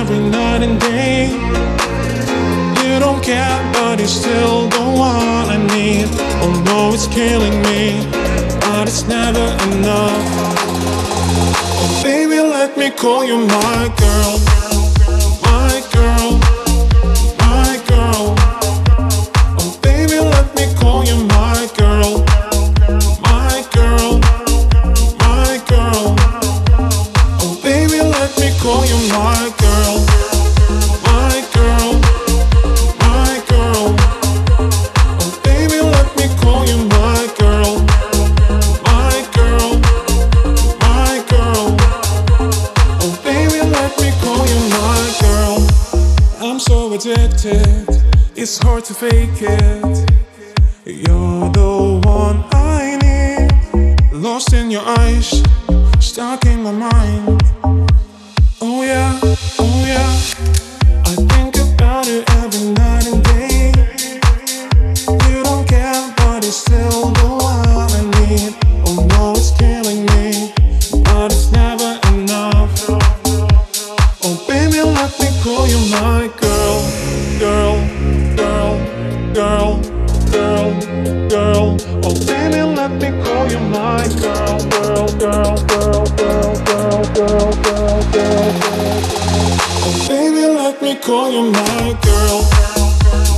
every night and day. You don't care, but it's still the one I need. Oh no, it's killing me, but it's never enough. Oh baby, let me call you my girl. My girl, my girl. Oh baby, let me call you my girl. My girl, my girl. Oh baby, let me call you my girl. My girl, my girl. Oh baby, let me call you my girl. My girl, my girl. Oh baby, let me call you my girl. I'm so addicted, it's hard to fake it. You're the one I need. Lost in your eyes, stuck in my mind. Oh yeah, oh yeah. I think about it every night and day. You don't care, but it's still the one I need. Oh no, it's killing me, but it's never enough. Oh baby, let me call you my girl. Girl, girl, girl, girl, girl. Oh baby, let me call you my girl. Girl, girl, girl, girl, girl, girl, girl, girl, girl. Oh baby, let me call you my girl.